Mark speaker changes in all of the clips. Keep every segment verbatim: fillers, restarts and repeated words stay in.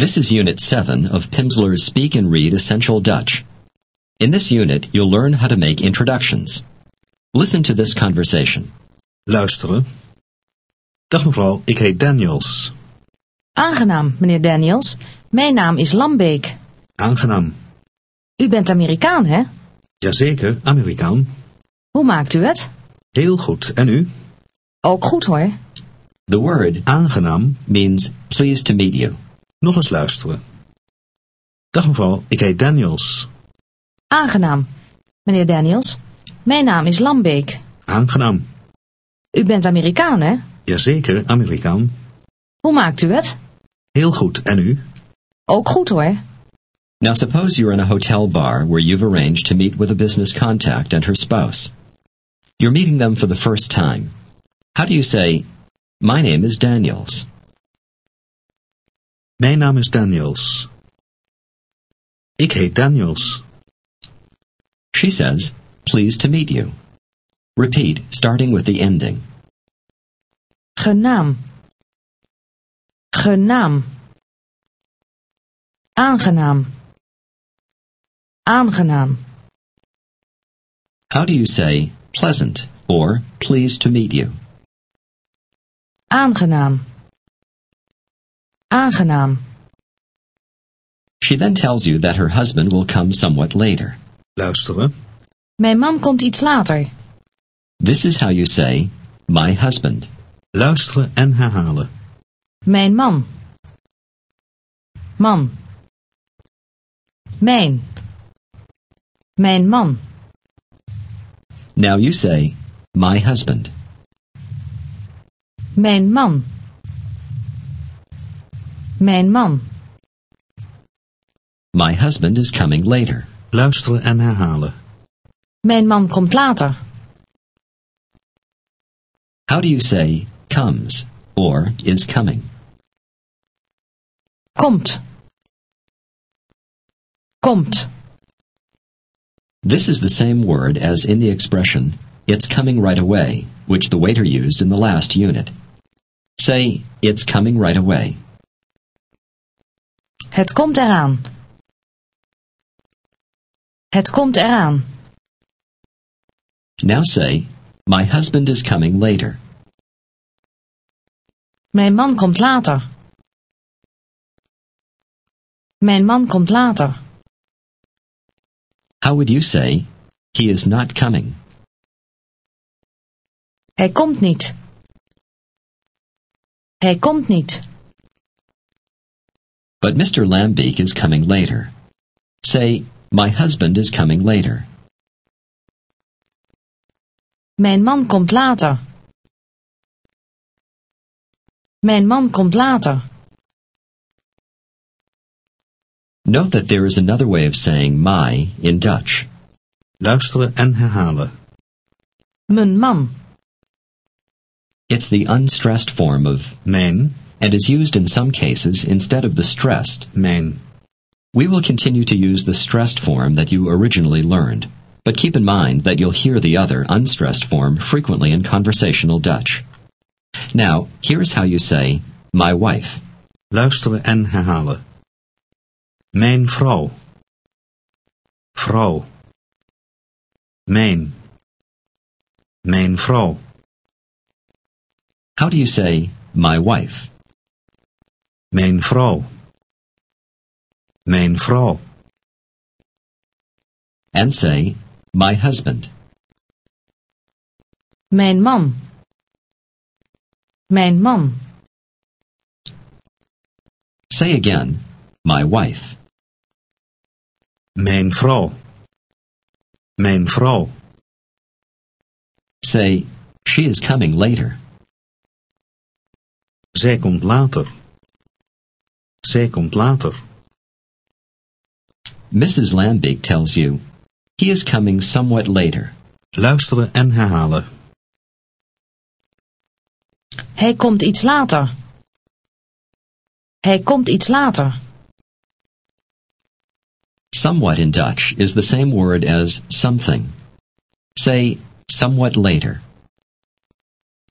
Speaker 1: This is Unit seven of Pimsleur's Speak and Read Essential Dutch. In this unit, you'll learn how to make introductions. Listen to this conversation.
Speaker 2: Luisteren. Dag mevrouw, ik heet Daniels.
Speaker 3: Aangenaam, meneer Daniels. Mijn naam is Lambeek.
Speaker 2: Aangenaam.
Speaker 3: U bent Amerikaan, hè?
Speaker 2: Jazeker, Amerikaan.
Speaker 3: Hoe maakt u het?
Speaker 2: Heel goed. En u?
Speaker 3: Ook goed, hoor.
Speaker 1: The word
Speaker 2: Aangenaam.
Speaker 1: means pleased to meet you.
Speaker 2: Nog eens luisteren. Dag mevrouw, ik heet Daniels.
Speaker 3: Aangenaam, meneer Daniels. Mijn naam is Lambeek.
Speaker 2: Aangenaam.
Speaker 3: U bent Amerikaan, hè?
Speaker 2: Jazeker, Amerikaan.
Speaker 3: Hoe maakt u het?
Speaker 2: Heel goed. En u?
Speaker 3: Ook goed, hoor.
Speaker 1: Now suppose you're in a hotel bar where you've arranged to meet with a business contact and her spouse. You're meeting them for the first time. How do you say, "My name is Daniels"?
Speaker 2: Mijn naam is Daniels. Ik heet Daniels.
Speaker 1: She says, "Pleased to meet you." Repeat, starting with the ending.
Speaker 3: Genaam. Genaam. Aangenaam. Aangenaam.
Speaker 1: How do you say pleasant or pleased to meet you?
Speaker 3: Aangenaam. Aangenaam.
Speaker 1: She then tells you that her husband will come somewhat later.
Speaker 2: Luisteren.
Speaker 3: Mijn man komt iets later.
Speaker 1: This is how you say my husband.
Speaker 2: Luisteren en herhalen.
Speaker 3: Mijn man. Man. Mijn. Mijn man.
Speaker 1: Now you say my husband.
Speaker 3: Mijn man. Mijn man.
Speaker 1: My husband is coming later.
Speaker 2: Luisteren en herhalen.
Speaker 3: Mijn man komt later.
Speaker 1: How do you say comes or is coming?
Speaker 3: Komt. Komt.
Speaker 1: This is the same word as in the expression, "It's coming right away," which the waiter used in the last unit. Say, "It's coming right away."
Speaker 3: Het komt eraan. Het komt eraan.
Speaker 1: Now say, "My husband is coming later."
Speaker 3: Mijn man komt later. Mijn man komt later.
Speaker 1: How would you say, "He is not coming"?
Speaker 3: Hij komt niet. Hij komt niet.
Speaker 1: But Mister Lambeek is coming later. Say, "My husband is coming later."
Speaker 3: Mijn man komt later. Mijn man komt later.
Speaker 1: Note that there is another way of saying my in Dutch.
Speaker 2: Luisteren en herhalen.
Speaker 3: Mijn man.
Speaker 1: It's the unstressed form of
Speaker 2: Mijn.
Speaker 1: and is used in some cases instead of the stressed.
Speaker 2: Mijn.
Speaker 1: We will continue to use the stressed form that you originally learned, but keep in mind that you'll hear the other unstressed form frequently in conversational Dutch. Now, here's how you say my wife.
Speaker 2: Luisteren en herhalen. Mijn vrouw. Vrouw. Mijn. Mijn vrouw.
Speaker 1: How do you say my wife?
Speaker 2: Mijn vrouw. Mijn vrouw.
Speaker 1: And say my husband.
Speaker 3: Mijn man. Mijn man.
Speaker 1: Say again my wife.
Speaker 2: Mijn vrouw. Mijn vrouw.
Speaker 1: Say she is coming later.
Speaker 2: Zij komt later. Zij komt later.
Speaker 1: Missus Lambeek tells you he is coming somewhat later.
Speaker 2: Luisteren en herhalen.
Speaker 3: Hij komt iets later. Hij komt iets later.
Speaker 1: Somewhat in Dutch is the same word as something. Say somewhat later.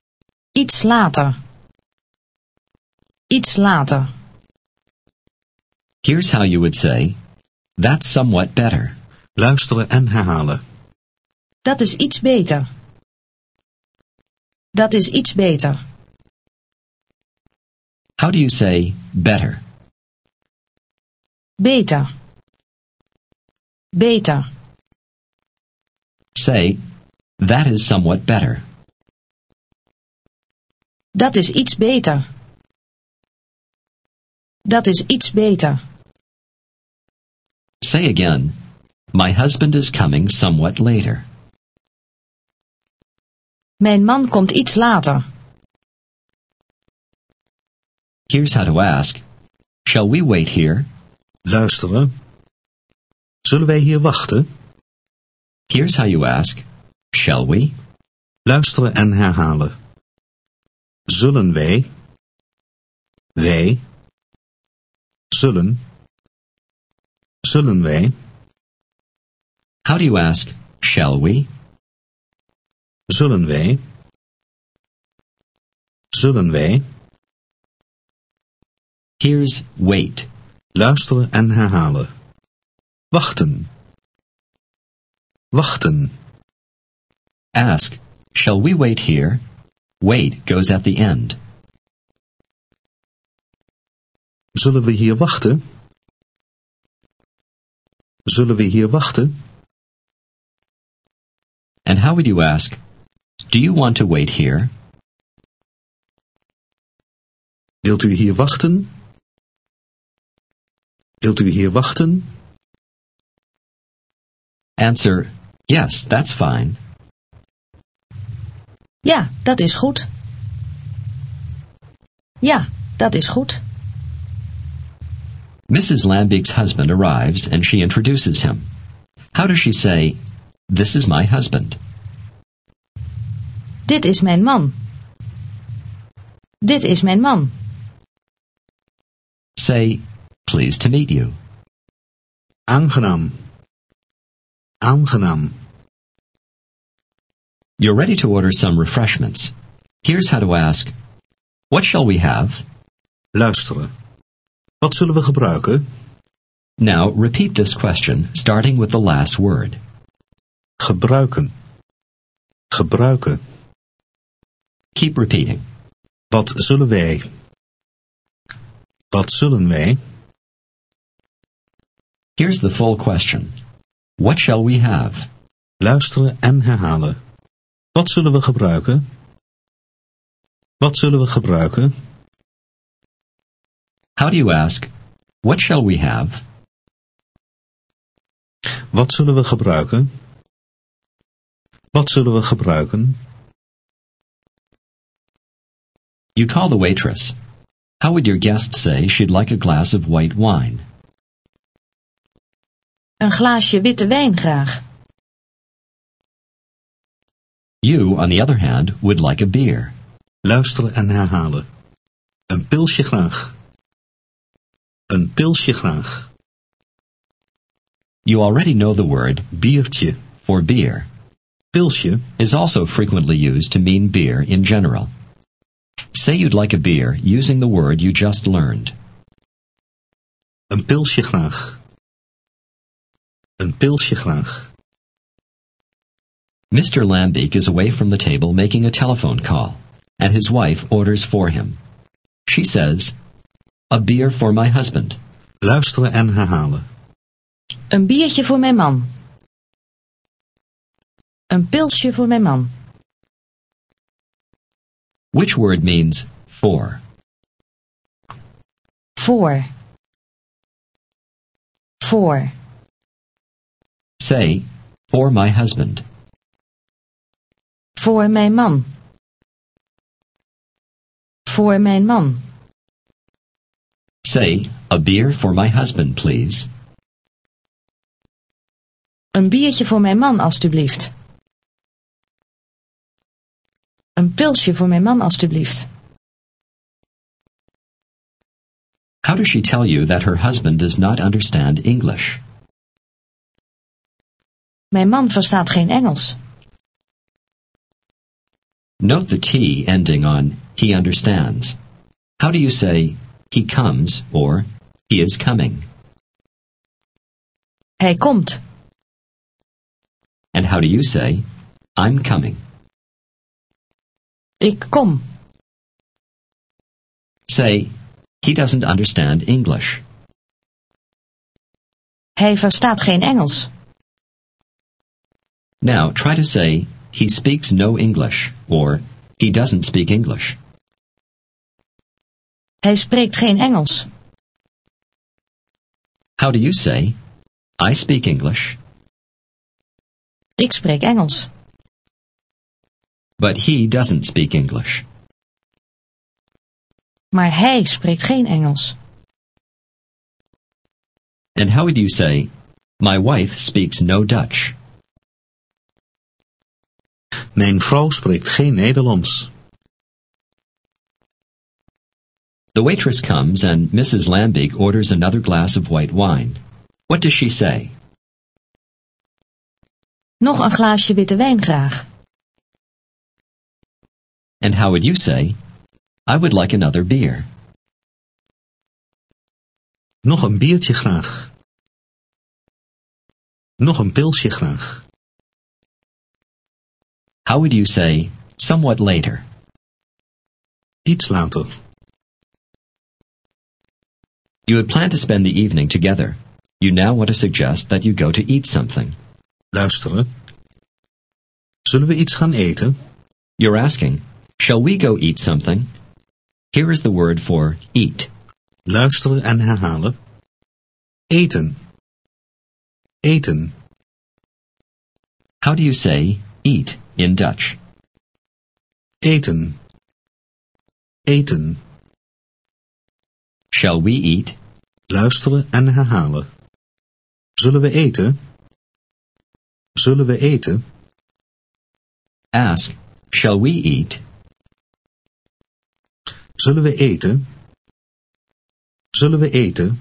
Speaker 3: Iets later. Iets later.
Speaker 1: Here's how you would say, that's somewhat better.
Speaker 2: Luisteren en herhalen.
Speaker 3: Dat is iets beter. Dat is iets beter.
Speaker 1: How do you say better?
Speaker 3: Beter. Beter.
Speaker 1: Say, that is somewhat better.
Speaker 3: Dat is iets beter. Dat is iets beter.
Speaker 1: Say again, my husband is coming somewhat later.
Speaker 3: Mijn man komt iets later.
Speaker 1: Here's how to ask, shall we wait here?
Speaker 2: Luisteren. Zullen wij hier wachten?
Speaker 1: Here's how you ask, shall we?
Speaker 2: Luisteren en herhalen. Zullen wij? Wij? Zullen? Zullen wij?
Speaker 1: How do you ask, shall we?
Speaker 2: Zullen wij? Zullen wij?
Speaker 1: Here's wait.
Speaker 2: Luisteren en herhalen. Wachten. Wachten.
Speaker 1: Ask, shall we wait here? Wait goes at the end.
Speaker 2: Zullen we hier wachten? Zullen we hier wachten?
Speaker 1: And how would you ask, do you want to wait here?
Speaker 2: Wilt u hier wachten? Wilt u hier wachten?
Speaker 1: Answer, yes, that's fine.
Speaker 3: Ja, dat is goed. Ja, dat is goed.
Speaker 1: Missus Lambiek's husband arrives and she introduces him. How does she say, this is my husband?
Speaker 3: Dit is mijn man. Dit is mijn man.
Speaker 1: Say, pleased to meet you.
Speaker 2: Aangenaam. Aangenaam.
Speaker 1: You're ready to order some refreshments. Here's how to ask, what shall we have?
Speaker 2: Luisteren. Wat zullen we gebruiken?
Speaker 1: Now repeat this question, starting with the last word.
Speaker 2: Gebruiken. Gebruiken.
Speaker 1: Keep repeating.
Speaker 2: Wat zullen wij? Wat zullen wij?
Speaker 1: Here's the full question. What shall we have?
Speaker 2: Luisteren en herhalen. Wat zullen we gebruiken? Wat zullen we gebruiken?
Speaker 1: How do you ask, what shall we have?
Speaker 2: Wat zullen we gebruiken? Wat zullen we gebruiken?
Speaker 1: You call the waitress. How would your guest say she'd like a glass of white wine?
Speaker 3: Een glaasje witte wijn graag.
Speaker 1: You, on the other hand, would like a beer.
Speaker 2: Luisteren en herhalen. Een pilsje graag. Een pilsje graag.
Speaker 1: You already know the word
Speaker 2: Biertje.
Speaker 1: for beer.
Speaker 2: Pilsje.
Speaker 1: Is also frequently used to mean beer in general. Say you'd like a beer using the word you just learned.
Speaker 2: Een pilsje graag. Een pilsje graag.
Speaker 1: Mister Lambiek is away from the table making a telephone call, and his wife orders for him. She says, a beer for my husband.
Speaker 2: Luisteren en herhalen.
Speaker 3: Een biertje voor mijn man. Een pilsje voor mijn man.
Speaker 1: Which word means for?
Speaker 3: Voor. Voor.
Speaker 1: Say, for my husband.
Speaker 3: Voor mijn man. Voor mijn man.
Speaker 1: Say, a beer for my husband, please.
Speaker 3: Een biertje voor mijn man, alstublieft. Een pilsje voor mijn man, alstublieft.
Speaker 1: How does she tell you that her husband does not understand English?
Speaker 3: Mijn man verstaat geen Engels.
Speaker 1: Note the T ending on he understands. How do you say he comes or he is coming?
Speaker 3: Hij komt.
Speaker 1: And how do you say, I'm coming?
Speaker 3: Ik kom.
Speaker 1: Say, he doesn't understand English.
Speaker 3: Hij verstaat geen Engels.
Speaker 1: Now try to say, he speaks no English, or he doesn't speak English.
Speaker 3: Hij spreekt geen Engels.
Speaker 1: How do you say, I speak English,
Speaker 3: Ik spreek Engels.
Speaker 1: but he doesn't speak English?
Speaker 3: Maar hij spreekt geen Engels.
Speaker 1: And how would you say, my wife speaks no Dutch?
Speaker 2: Mijn vrouw spreekt geen Nederlands.
Speaker 1: The waitress comes and Missus Lambiek orders another glass of white wine. What does she say?
Speaker 3: Nog een glaasje witte wijn graag.
Speaker 1: And how would you say, I would like another beer?
Speaker 2: Nog een biertje graag. Nog een pilsje graag.
Speaker 1: How would you say, somewhat later?
Speaker 2: Iets later.
Speaker 1: You had planned to spend the evening together. You now want to suggest that you go to eat something.
Speaker 2: Luisteren. Zullen we iets gaan eten?
Speaker 1: You're asking, shall we go eat something? Here is the word for eat.
Speaker 2: Luisteren en herhalen. Eten. Eten.
Speaker 1: How do you say eat in Dutch?
Speaker 2: Eten. Eten.
Speaker 1: Shall we eat?
Speaker 2: Luisteren en herhalen. Zullen we eten? Zullen we eten?
Speaker 1: Ask, shall we eat?
Speaker 2: Zullen we eten? Zullen we eten?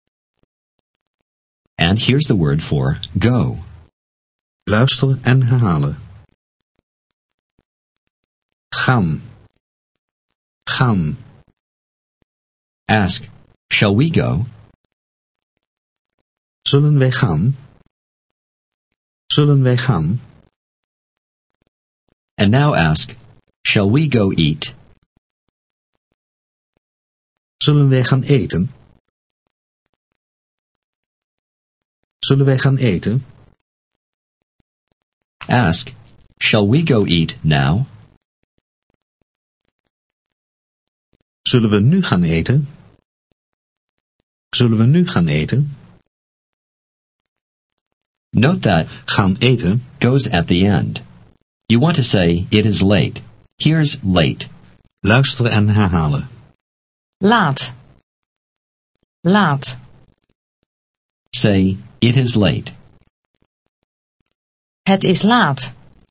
Speaker 1: And here's the word for go.
Speaker 2: Luisteren en herhalen. Gaan. Gaan.
Speaker 1: Ask, shall we go?
Speaker 2: Zullen wij gaan? Zullen wij gaan?
Speaker 1: And now ask, shall we go eat?
Speaker 2: Zullen wij gaan eten? Zullen wij gaan eten?
Speaker 1: Ask, shall we go eat now?
Speaker 2: Zullen we nu gaan eten? Zullen we nu gaan eten?
Speaker 1: Note that
Speaker 2: Gaan eten.
Speaker 1: goes at the end. You want to say, it is late. Here's late.
Speaker 2: Luisteren en herhalen.
Speaker 3: Laat. Laat.
Speaker 1: Say, it is late.
Speaker 3: Het is laat.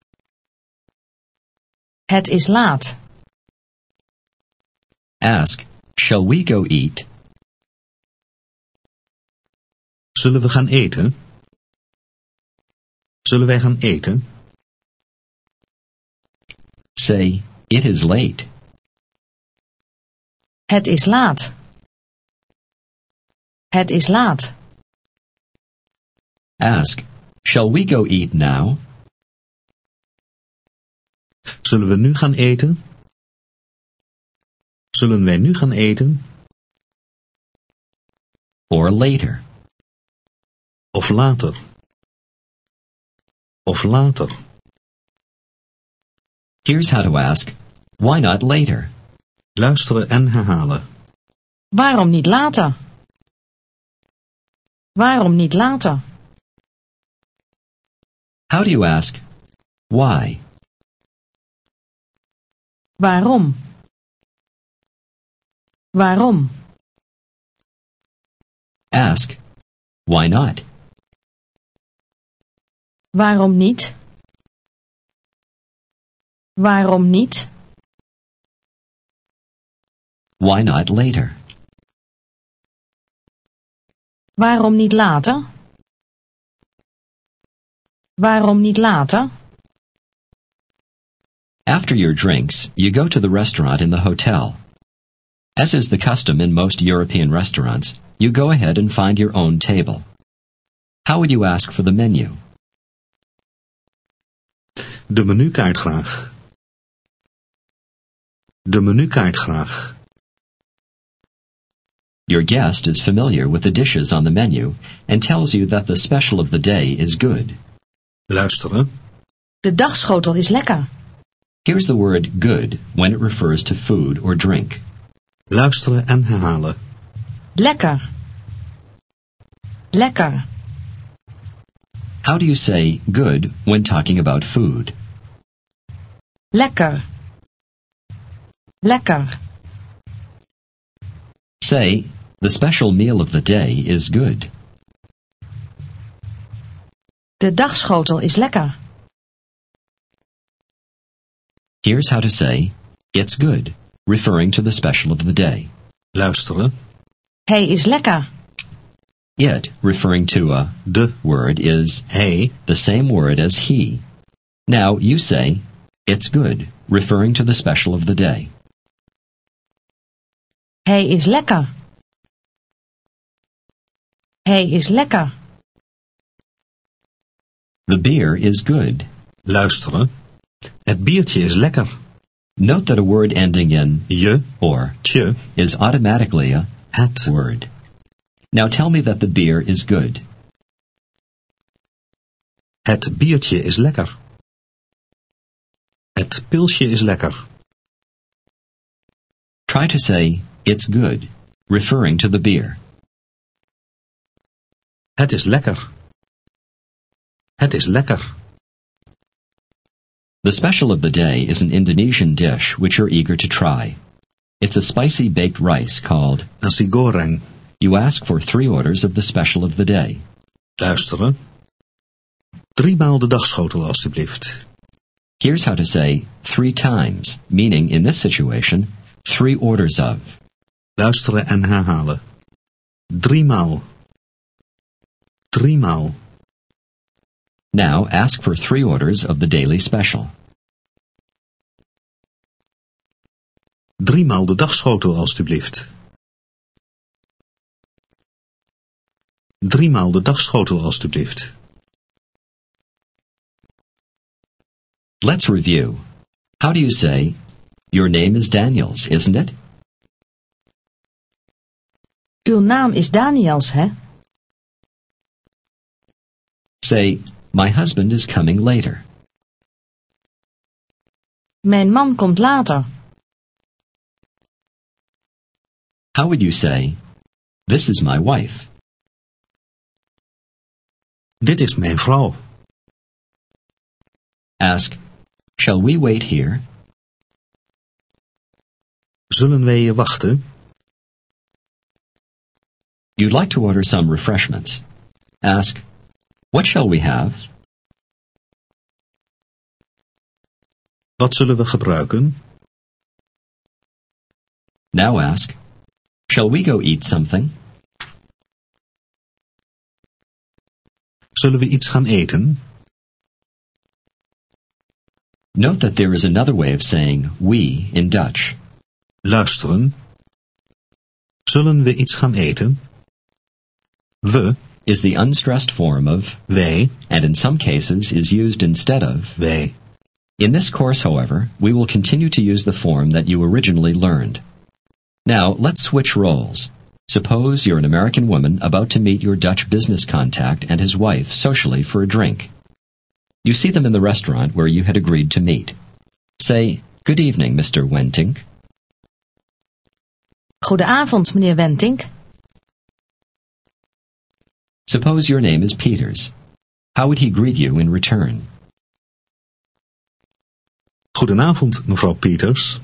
Speaker 3: Het is laat.
Speaker 1: Ask, shall we go eat?
Speaker 2: Zullen we gaan eten? Zullen wij gaan eten?
Speaker 1: Say, it is late.
Speaker 3: Het is laat. Het is laat.
Speaker 1: Ask, shall we go eat now?
Speaker 2: Zullen we nu gaan eten? Zullen wij nu gaan eten?
Speaker 1: Or later.
Speaker 2: Of later? Of later?
Speaker 1: Here's how to ask, why not later?
Speaker 2: Luisteren en herhalen.
Speaker 3: Waarom niet later? Waarom niet later?
Speaker 1: How do you ask, why?
Speaker 3: Waarom? Waarom?
Speaker 1: Ask, why not?
Speaker 3: Waarom niet? Waarom niet?
Speaker 1: Why not later?
Speaker 3: Waarom niet later? Waarom niet later?
Speaker 1: After your drinks, you go to the restaurant in the hotel. As is the custom in most European restaurants, you go ahead and find your own table. How would you ask for the menu?
Speaker 2: De menukaart graag. De menukaart graag.
Speaker 1: Your guest is familiar with the dishes on the menu and tells you that the special of the day is good.
Speaker 2: Luisteren.
Speaker 3: De dagschotel is lekker.
Speaker 1: Here's the word good when it refers to food or drink.
Speaker 2: Luisteren en herhalen.
Speaker 3: Lekker. Lekker.
Speaker 1: How do you say good when talking about food?
Speaker 3: Lekker. Lekker.
Speaker 1: Say, the special meal of the day is good.
Speaker 3: De dagschotel is lekker.
Speaker 1: Here's how to say, it's good, referring to the special of the day.
Speaker 2: Luisteren.
Speaker 3: Hij is lekker.
Speaker 1: It, referring to a
Speaker 2: De
Speaker 1: word, is
Speaker 2: hij.
Speaker 1: the same word as he. Now you say, it's good, referring to the special of the day.
Speaker 3: Hij is lekker. Hij is lekker.
Speaker 1: The beer is good.
Speaker 2: Luisteren. Het biertje is lekker.
Speaker 1: Note that a word ending in
Speaker 2: Je,
Speaker 1: or
Speaker 2: tje,
Speaker 1: is automatically a
Speaker 2: het.
Speaker 1: word. Now tell me that the beer is good.
Speaker 2: Het biertje is lekker. Het pilsje is lekker.
Speaker 1: Try to say, it's good, referring to the beer.
Speaker 2: Het is lekker. Het is lekker.
Speaker 1: The special of the day is an Indonesian dish which you're eager to try. It's a spicy baked rice called
Speaker 2: Nasi goreng.
Speaker 1: You ask for three orders of the special of the day.
Speaker 2: Luisteren. Driemaal de dagschotel alstublieft.
Speaker 1: Here's how to say three times, meaning in this situation, three orders of.
Speaker 2: Luisteren en herhalen. Driemaal. Driemaal.
Speaker 1: Now ask for three orders of the daily special.
Speaker 2: Driemaal de dagschotel alstublieft. Driemaal de dagschotel alstublieft.
Speaker 1: Let's review. How do you say, your name is Daniels, isn't it?
Speaker 3: Uw naam is Daniels, hè?
Speaker 1: Say, my husband is coming later.
Speaker 3: Mijn man komt later.
Speaker 1: How would you say, this is my wife?
Speaker 2: Dit is mijn vrouw.
Speaker 1: Ask, shall we wait here?
Speaker 2: Zullen wij je wachten?
Speaker 1: You'd like to order some refreshments. Ask, what shall we have?
Speaker 2: Wat zullen we gebruiken?
Speaker 1: Now ask, shall we go eat something?
Speaker 2: Zullen we iets gaan eten?
Speaker 1: Note that there is another way of saying we in Dutch.
Speaker 2: Luisteren. Zullen we iets gaan eten? We,
Speaker 1: Is the unstressed form of
Speaker 2: wij,
Speaker 1: and in some cases is used instead of.
Speaker 2: wij.
Speaker 1: In this course, however, we will continue to use the form that you originally learned. Now, let's switch roles. Suppose you're an American woman about to meet your Dutch business contact and his wife socially for a drink. You see them in the restaurant where you had agreed to meet. Say, good evening, Mister Wentink.
Speaker 3: Goedenavond, meneer Wentink.
Speaker 1: Suppose your name is Peters. How would he greet you in return?
Speaker 2: Goedenavond, mevrouw Peters.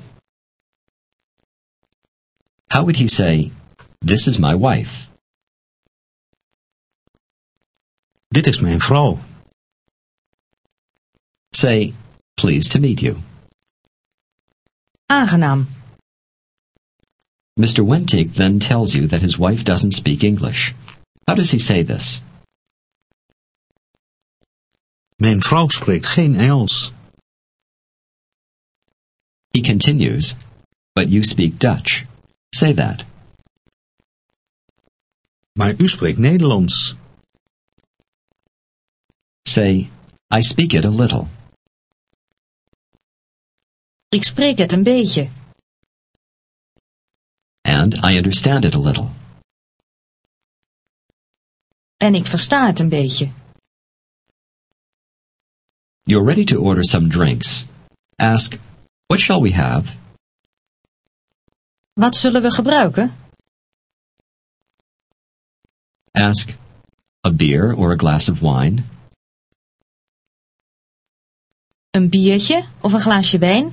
Speaker 1: How would he say, this is my wife?
Speaker 2: Dit is mijn vrouw.
Speaker 1: Say, pleased to meet you.
Speaker 3: Aangenaam.
Speaker 1: Mister Wentink then tells you that his wife doesn't speak English. How does he say this?
Speaker 2: Mijn vrouw spreekt geen Engels.
Speaker 1: He continues, but you speak Dutch. Say that.
Speaker 2: Maar u spreekt Nederlands.
Speaker 1: Say, I speak it a little.
Speaker 3: Ik spreek het een beetje.
Speaker 1: And I understand it a little.
Speaker 3: En ik versta het een beetje.
Speaker 1: You're ready to order some drinks. Ask, what shall we have?
Speaker 3: Wat zullen we gebruiken?
Speaker 1: Ask, a beer or a glass of wine?
Speaker 3: Een biertje of een glaasje wijn?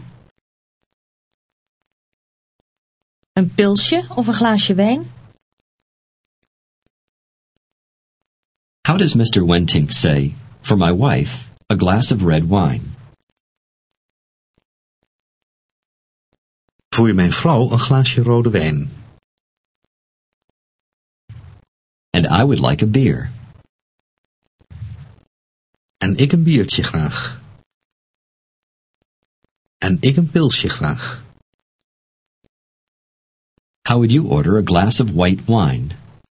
Speaker 3: Een pilsje of een glaasje wijn?
Speaker 1: How does Mister Wentink say, for my wife, a glass of red wine?
Speaker 2: Voor mijn vrouw een glaasje rode wijn.
Speaker 1: And I would like a beer.
Speaker 2: En ik een biertje graag. En ik een pilsje graag.
Speaker 1: How would you order a glass of white wine?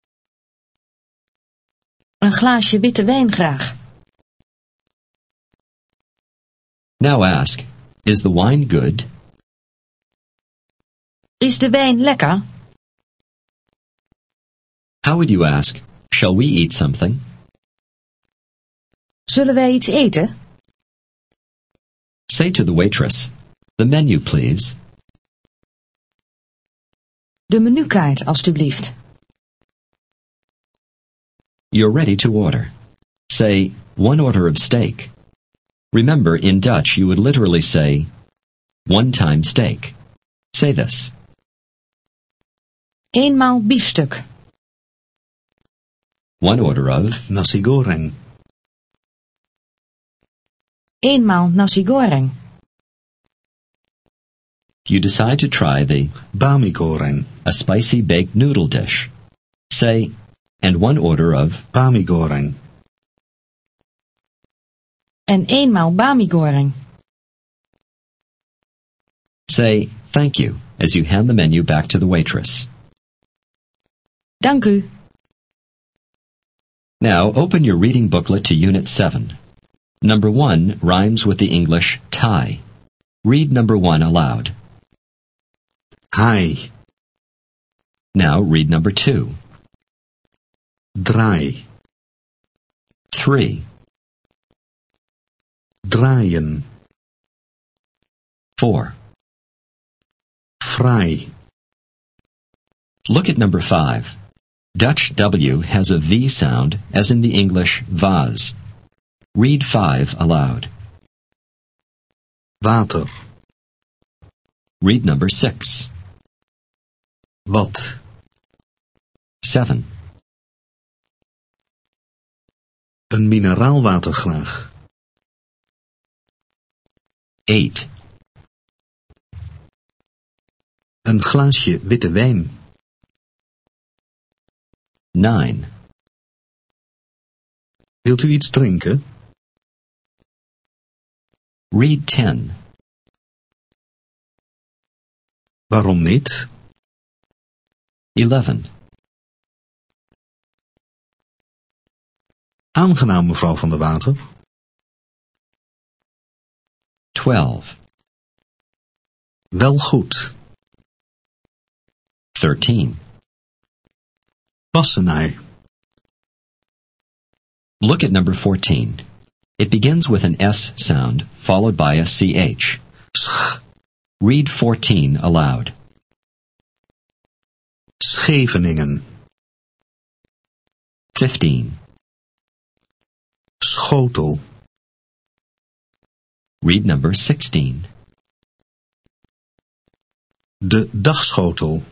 Speaker 3: Een glaasje witte wijn graag.
Speaker 1: Now ask, is the wine good?
Speaker 3: Is de wijn lekker?
Speaker 1: How would you ask, shall we eat something?
Speaker 3: Zullen wij iets eten?
Speaker 1: Say to the waitress, the menu please.
Speaker 3: De menukaart, alstublieft.
Speaker 1: You're ready to order. Say, one order of steak. Remember, in Dutch you would literally say, one-time steak. Say this.
Speaker 3: Eenmaal biefstuk.
Speaker 1: One order of,
Speaker 2: Nasi goreng.
Speaker 3: Eenmaal nasi goreng.
Speaker 1: you decide to try the,
Speaker 2: Bami goreng.
Speaker 1: a spicy baked noodle dish. Say, and one order of,
Speaker 2: Bami goreng.
Speaker 3: En eenmaal bami goreng.
Speaker 1: say, thank you, as you hand the menu back to the waitress.
Speaker 3: Dank u.
Speaker 1: Now open your reading booklet to Unit seven. Number one rhymes with the English tie. Read number one aloud.
Speaker 2: Haai.
Speaker 1: Now read number two.
Speaker 2: Draai.
Speaker 1: Three.
Speaker 2: Draaien.
Speaker 1: Four.
Speaker 2: Fraai.
Speaker 1: Look at number five. Dutch W has a V sound, as in the English vase. Read five aloud.
Speaker 2: Water.
Speaker 1: Read number six.
Speaker 2: Wat.
Speaker 1: Seven.
Speaker 2: Een mineraalwater graag.
Speaker 1: Eight.
Speaker 2: Een glaasje witte wijn.
Speaker 1: Nine.
Speaker 2: Wilt u iets drinken?
Speaker 1: Read ten.
Speaker 2: Waarom niet?
Speaker 1: Eleven.
Speaker 2: Aangenaam, mevrouw van der Water.
Speaker 1: Twelve.
Speaker 2: Wel goed.
Speaker 1: Thirteen.
Speaker 2: Wassenaar.
Speaker 1: Look at number fourteen. It begins with an S sound, followed by a C H.
Speaker 2: Sch.
Speaker 1: Read fourteen aloud.
Speaker 2: Scheveningen.
Speaker 1: Fifteen.
Speaker 2: Schotel.
Speaker 1: Read number sixteen.
Speaker 2: De dagschotel.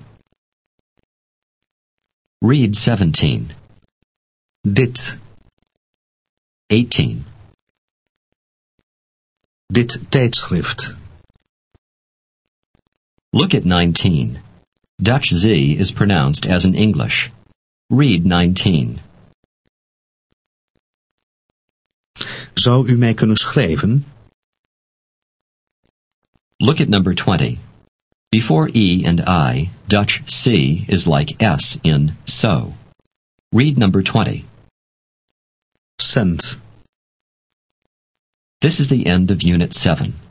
Speaker 1: Read seventeen.
Speaker 2: Dit.
Speaker 1: Eighteen.
Speaker 2: Dit tijdschrift.
Speaker 1: Look at nineteen. Dutch Z is pronounced as in English. Read nineteen.
Speaker 2: Zou u mij kunnen schrijven?
Speaker 1: Look at number twenty. Before E and I, Dutch C is like S in so. Read number twenty.
Speaker 2: Cent.
Speaker 1: This is the end of Unit seven.